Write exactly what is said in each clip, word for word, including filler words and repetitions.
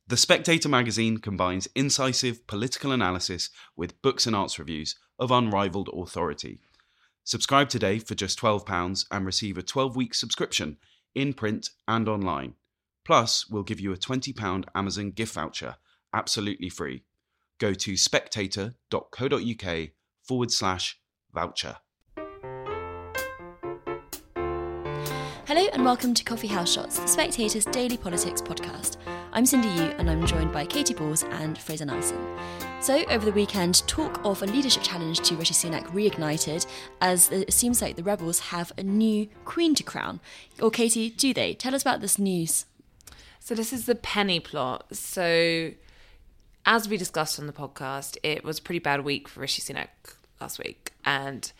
The Spectator magazine combines incisive political analysis with books and arts reviews of unrivaled authority. Subscribe today for just twelve pounds and receive a twelve-week subscription in print and online. Plus, we'll give you a twenty pounds Amazon gift voucher, absolutely free. Go to spectator.co.uk forward slash voucher. Hello and welcome to Coffee House Shots, The Spectator's daily politics podcast. I'm Cindy Yu and I'm joined by Katie Balls and Fraser Nelson. So, over the weekend, talk of a leadership challenge to Rishi Sunak reignited as it seems like the Rebels have a new queen to crown. Or Katie, do they? Tell us about this news. So this is the Penny plot. So as we discussed on the podcast, it was a pretty bad week for Rishi Sunak last week. And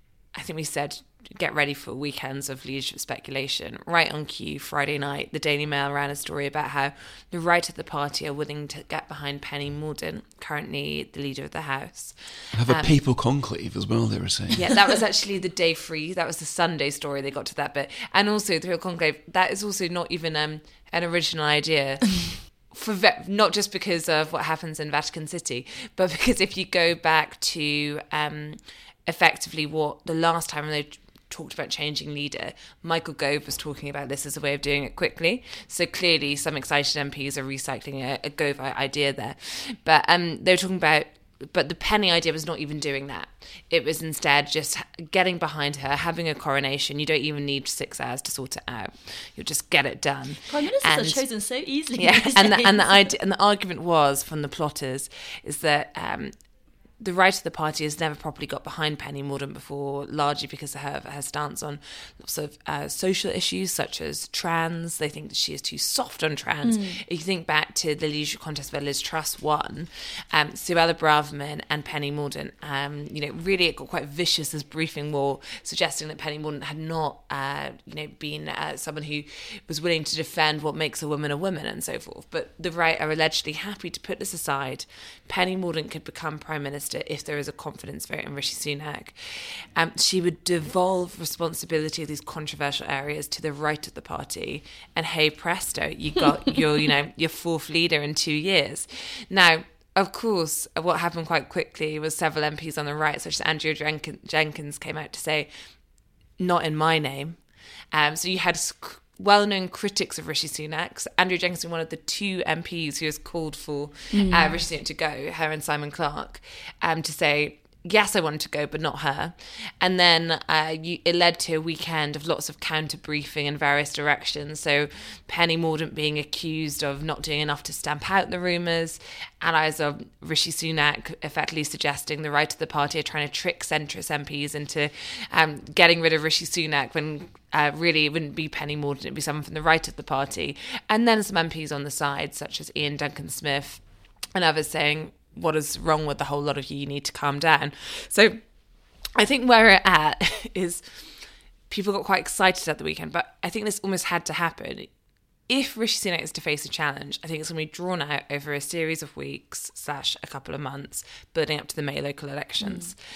I think we said, get ready for weekends of leadership speculation. Right on cue, Friday night, the Daily Mail ran a story about how the right of the party are willing to get behind Penny Mordaunt, currently the leader of the House. Have a um, papal conclave as well, they were saying. Yeah, that was actually the day free. That was the Sunday story. They got to that bit. And also, through a conclave, that is also not even um, an original idea. For ve- not just because of what happens in Vatican City, but because if you go back to um, effectively what the last time they talked about changing leader, Michael Gove was talking about this as a way of doing it quickly. So clearly some excited M Ps are recycling a, a Gove idea there. But um, they were talking about, but the Penny idea was not even doing that. It was instead just getting behind her, having a coronation. You don't even need six hours to sort it out. You'll just get it done. Prime Ministers and, are chosen so easily. Yeah, and the, and the idea, and the argument was from the plotters is that um, the right of the party has never properly got behind Penny Mordaunt before, largely because of her, her stance on lots of uh, social issues such as trans. They think that she is too soft on trans. Mm. If you think back to the leadership contest where Liz Truss won, um, Suella Braverman and Penny Mordaunt, um, you know, really it got quite vicious as briefing war, suggesting that Penny Mordaunt had not, uh, you know, been uh, someone who was willing to defend what makes a woman a woman and so forth. But the right are allegedly happy to put this aside. Penny Mordaunt could become Prime Minister if there is a confidence vote in Rishi Sunak. Um, she would devolve responsibility of these controversial areas to the right of the party, and hey presto, you got your, you know, your fourth leader in two years. Now, of course, what happened quite quickly was several M Ps on the right, such as Andrew Jenkins, came out to say, "Not in my name." Um, so you had well-known critics of Rishi Sunak. So Andrew Jenkins was one of the two M Ps who has called for mm. uh, Rishi Sunak to go, her and Simon Clarke, um, to say, yes, I wanted to go, but not her. And then uh, you, it led to a weekend of lots of counter-briefing in various directions. So Penny Mordaunt being accused of not doing enough to stamp out the rumours, allies of Rishi Sunak effectively suggesting the right of the party are trying to trick centrist M Ps into um, getting rid of Rishi Sunak when uh, really it wouldn't be Penny Mordaunt, it'd be someone from the right of the party. And then some M Ps on the side, such as Ian Duncan-Smith and others saying, what is wrong with the whole lot of you? You need to calm down. So I think where we're at is people got quite excited at the weekend, but I think this almost had to happen. If Rishi Sunak is to face a challenge, I think it's going to be drawn out over a series of weeks slash a couple of months, building up to the May local elections. Mm.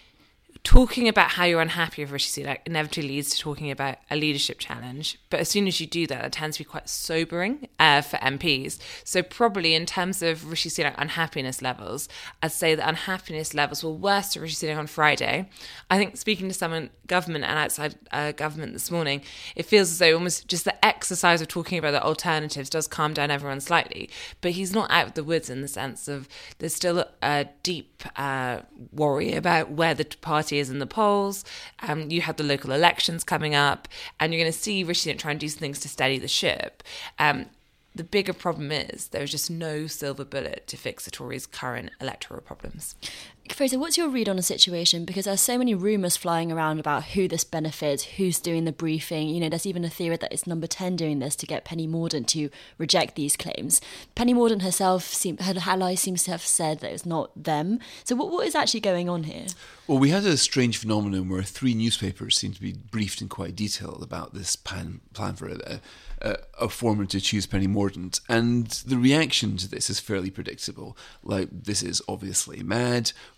Talking about how you're unhappy with Rishi Sunak inevitably leads to talking about a leadership challenge. But as soon as you do that, it tends to be quite sobering uh, for M Ps. So probably in terms of Rishi Sunak unhappiness levels, I'd say the unhappiness levels were worse to Rishi Sunak on Friday. I think speaking to someone government and outside uh, government this morning, it feels as though almost just the exercise of talking about the alternatives does calm down everyone slightly. But he's not out of the woods in the sense of there's still a deep uh, worry about where the party is in the polls. Um, you have the local elections coming up, and you're going to see Rishi Sunak try and do some things to steady the ship. Um, the bigger problem is there's just no silver bullet to fix the Tories' current electoral problems. Fraser, what's your read on the situation? Because there's so many rumours flying around about who this benefits, who's doing the briefing. You know, there's even a theory that it's Number ten doing this to get Penny Mordaunt to reject these claims. Penny Mordaunt herself, seem, her ally seems to have said that it's not them. So what, what is actually going on here? Well, we had a strange phenomenon where three newspapers seemed to be briefed in quite detail about this plan, plan for a, a, a former to choose Penny Mordaunt. And the reaction to this is fairly predictable. Like, this is obviously mad.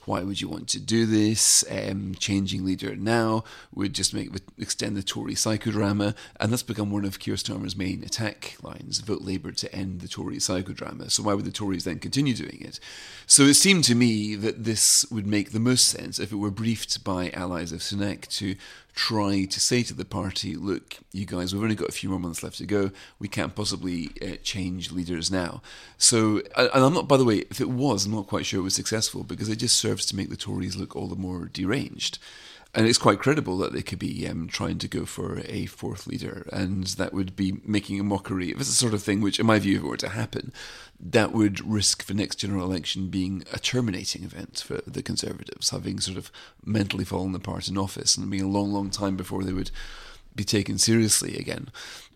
Why would you want to do this? Um, changing leader now would just make extend the Tory psychodrama, and that's become one of Keir Starmer's main attack lines: vote Labour to end the Tory psychodrama. So why would the Tories then continue doing it? So it seemed to me that this would make the most sense if it were briefed by allies of Sunak to try to say to the party, look, you guys, we've only got a few more months left to go. We can't possibly uh, change leaders now. So, and I'm not, by the way, if it was, I'm not quite sure it was successful, because it just serves to make the Tories look all the more deranged. And it's quite credible that they could be um, trying to go for a fourth leader, and that would be making a mockery. If it's the sort of thing which, in my view, if it were to happen, that would risk the next general election being a terminating event for the Conservatives, having sort of mentally fallen apart in office and being a long, long time before they would be taken seriously again.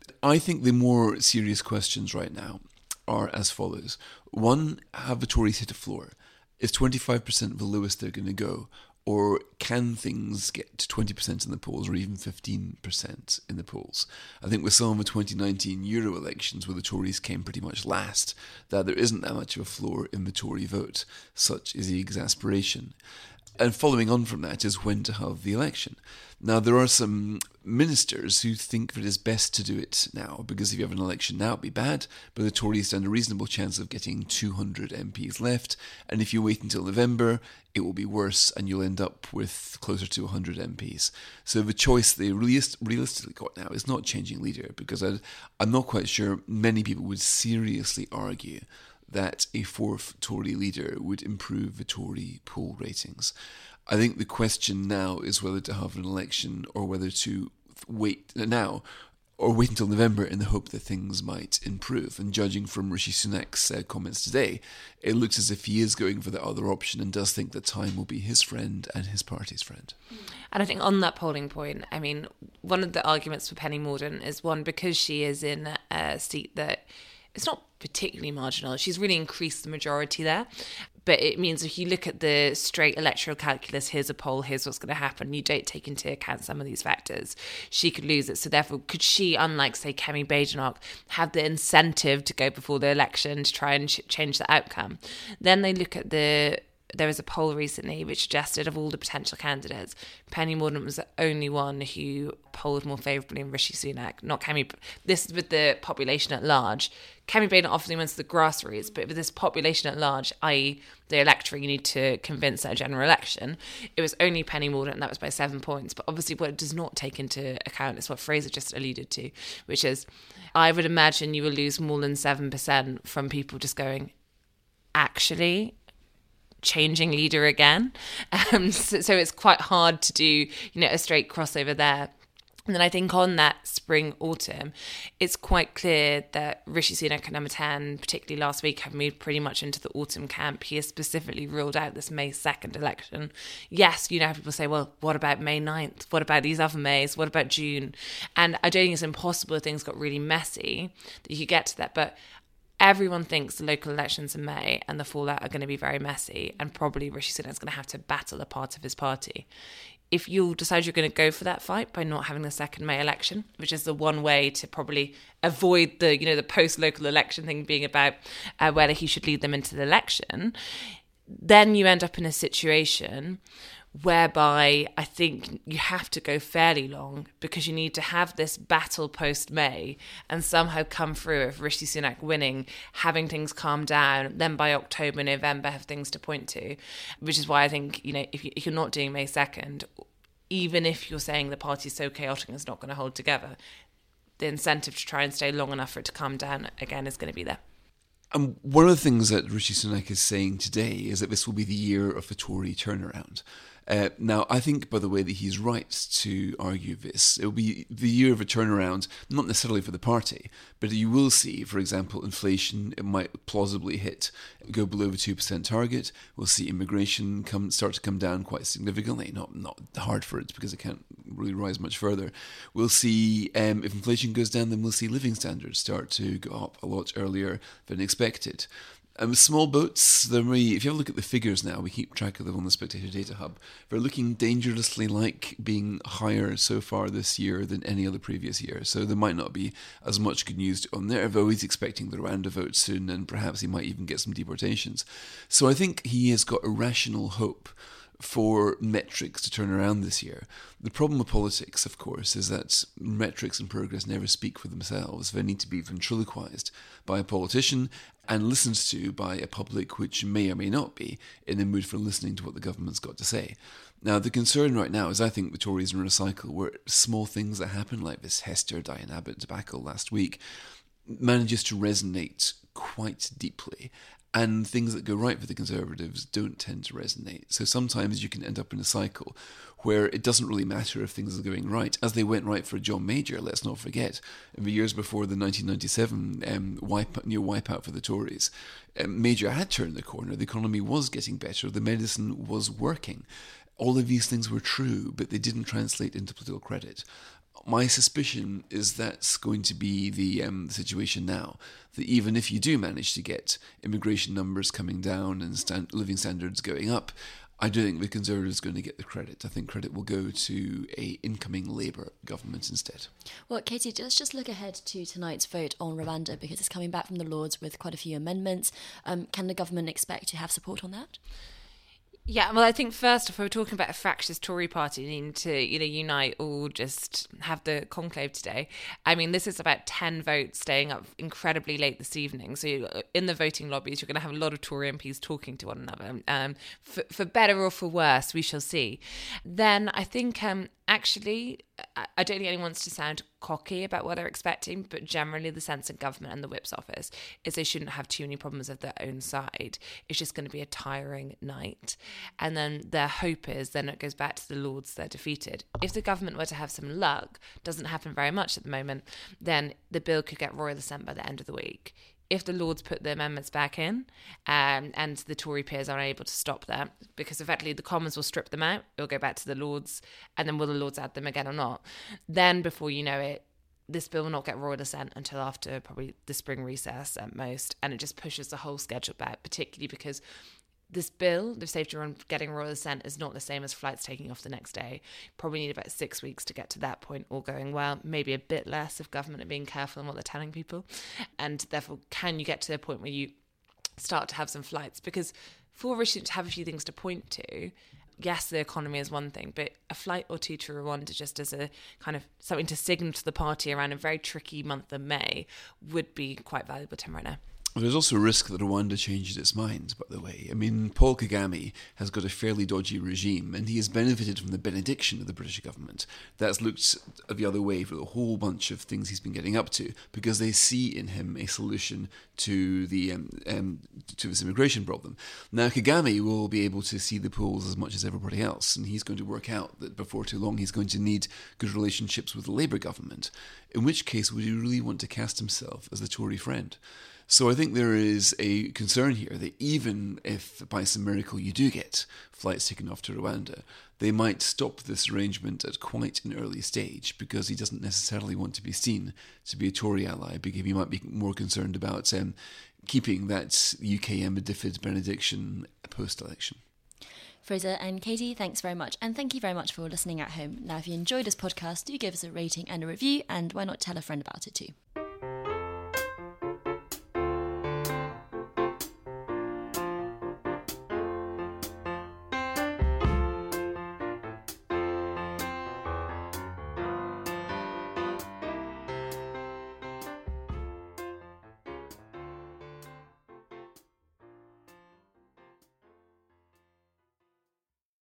I think the more serious questions right now are as follows. One, have the Tories hit a floor? Is twenty-five percent the lowest they're going to go? Or can things get to twenty percent in the polls, or even fifteen percent in the polls? I think with some of the twenty nineteen Euro elections, where the Tories came pretty much last, that there isn't that much of a floor in the Tory vote. Such is the exasperation. And following on from that is when to have the election. Now, there are some ministers who think that it is best to do it now, because if you have an election now, it'd be bad, but the Tories stand a reasonable chance of getting two hundred M Ps left, and if you wait until November, it will be worse, and you'll end up with closer to one hundred M Ps. So the choice they realist- realistically got now is not changing leader, because I'd, I'm not quite sure many people would seriously argue that a fourth Tory leader would improve the Tory poll ratings. I think the question now is whether to have an election or whether to wait now or wait until November in the hope that things might improve. And judging from Rishi Sunak's uh, comments today, it looks as if he is going for the other option and does think that time will be his friend and his party's friend. And I think on that polling point, I mean, one of the arguments for Penny Mordaunt is, one, because she is in a seat that it's not particularly marginal. She's really increased the majority there. But it means if you look at the straight electoral calculus, here's a poll, here's what's going to happen, you don't take into account some of these factors, she could lose it. So therefore, could she, unlike, say, Kemi Badenoch, have the incentive to go before the election to try and ch- change the outcome? Then they look at the... There was a poll recently which suggested of all the potential candidates, Penny Mordaunt was the only one who polled more favourably than Rishi Sunak, not Kemi. This is with the population at large. Kemi Badenoch often went to the grassroots, but with this population at large, that is the electorate you need to convince at a general election, it was only Penny Mordaunt, and that was by seven points. But obviously what it does not take into account is what Fraser just alluded to, which is, I would imagine you will lose more than seven percent from people just going, actually... changing leader again. Um, so, so it's quite hard to do, you know, a straight crossover there. And then I think on that spring, autumn, it's quite clear that Rishi Sunak at number ten, particularly last week, have moved pretty much into the autumn camp. He has specifically ruled out this May second election. Yes, you know, people say, well, what about May ninth? What about these other Mays? What about June? And I don't think it's impossible if things got really messy that you could get to that. But everyone thinks the local elections in May and the fallout are going to be very messy, and probably Rishi Sunak's going to have to battle a part of his party. If you decide you're going to go for that fight by not having the second May election, which is the one way to probably avoid the, you know, the post-local election thing being about uh, whether he should lead them into the election, then you end up in a situation whereby I think you have to go fairly long, because you need to have this battle post-May and somehow come through with Rishi Sunak winning, having things calm down, then by October, November have things to point to, which is why I think, you know, if, you, if you're not doing May second, even if you're saying the party's so chaotic and it's not going to hold together, the incentive to try and stay long enough for it to calm down again is going to be there. And one of the things that Rishi Sunak is saying today is that this will be the year of the Tory turnaround. Uh, now, I think, by the way, that he's right to argue this. It will be the year of a turnaround, not necessarily for the party, but you will see, for example, inflation, it might plausibly hit, go below the two percent target. We'll see immigration come start to come down quite significantly, not not hard for it because it can't really rise much further. We'll see, um, if inflation goes down, then we'll see living standards start to go up a lot earlier than expected. Um, small boats, they're really, if you have a look at the figures now, we keep track of them on the Spectator Data Hub, they're looking dangerously like being higher so far this year than any other previous year. So there might not be as much good news on there, though he's expecting the Rwanda vote soon, and perhaps he might even get some deportations. So I think he has got a rational hope for metrics to turn around this year. The problem with politics, of course, is that metrics and progress never speak for themselves. They need to be ventriloquized by a politician and listened to by a public which may or may not be in the mood for listening to what the government's got to say. Now, the concern right now is I think the Tories are in a cycle where small things that happen, like this Hester Diane Abbott debacle last week, manages to resonate quite deeply. And things that go right for the Conservatives don't tend to resonate. So sometimes you can end up in a cycle where it doesn't really matter if things are going right, as they went right for John Major, let's not forget. In the years before the nineteen ninety-seven um, wipe, near wipeout for the Tories, um, Major had turned the corner, the economy was getting better, the medicine was working. All of these things were true, but they didn't translate into political credit. My suspicion is that's going to be the um, situation now, that even if you do manage to get immigration numbers coming down and stand- living standards going up, I don't think the Conservatives are going to get the credit. I think credit will go to a incoming Labour government instead. Well, Katie, let's just look ahead to tonight's vote on Rwanda, because it's coming back from the Lords with quite a few amendments. Um, can the government expect to have support on that? Yeah, well, I think first, if we're talking about a fractious Tory party needing to, you know, unite or just have the conclave today, I mean, this is about ten votes staying up incredibly late this evening. So you, in the voting lobbies, you're going to have a lot of Tory M Ps talking to one another. Um, for, for better or for worse, we shall see. Then I think, um, actually, I don't think anyone wants to sound cocky about what they're expecting, but generally the sense in government and the Whip's office is they shouldn't have too many problems of their own side. It's just going to be a tiring night. And then their hope is then it goes back to the Lords, they're defeated. If the government were to have some luck, doesn't happen very much at the moment, then the bill could get royal assent by the end of the week. If the Lords put the amendments back in um, and the Tory peers are unable to stop that, because effectively the Commons will strip them out, it'll go back to the Lords, and then will the Lords add them again or not? Then before you know it, this bill will not get royal assent until after probably the spring recess at most, and it just pushes the whole schedule back, particularly because this bill, the safety on getting royal assent, is not the same as flights taking off the next day. Probably need about six weeks to get to that point, all going well. Maybe a bit less if government are being careful in what they're telling people. And therefore, can you get to the point where you start to have some flights? Because for Rishi to have a few things to point to, yes, the economy is one thing, but a flight or two to Rwanda just as a kind of something to signal to the party around a very tricky month of May would be quite valuable to him right now. Well, there's also a risk that Rwanda changes its mind, by the way. I mean, Paul Kagame has got a fairly dodgy regime, and he has benefited from the benediction of the British government. That's looked the other way for a whole bunch of things he's been getting up to, because they see in him a solution to the um, um, to this immigration problem. Now, Kagame will be able to see the polls as much as everybody else, and he's going to work out that before too long he's going to need good relationships with the Labour government, in which case would he really want to cast himself as the Tory friend? So I think there is a concern here that even if by some miracle you do get flights taken off to Rwanda, they might stop this arrangement at quite an early stage, because he doesn't necessarily want to be seen to be a Tory ally, because he might be more concerned about um, keeping that U K M DFID benediction post-election. Fraser and Katie, thanks very much. And thank you very much for listening at home. Now, if you enjoyed this podcast, do give us a rating and a review, and why not tell a friend about it too.